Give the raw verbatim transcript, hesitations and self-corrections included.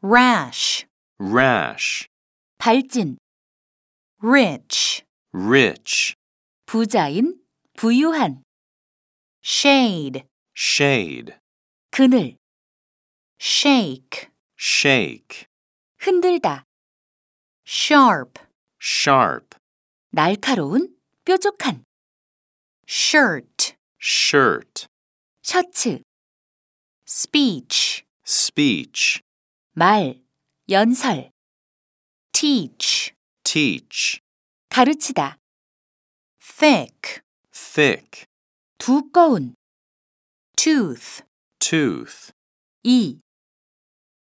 rash, rash, 발진, rich, rich, 부자인, 부유한, shade, shade, 그늘, shake, shake, 흔들다, sharp, sharp, 날카로운, 뾰족한, shirt, shirt, 셔츠, speech, speech, 말, 연설, teach, teach, 가르치다, thick, thick, 두꺼운, tooth, tooth, 이,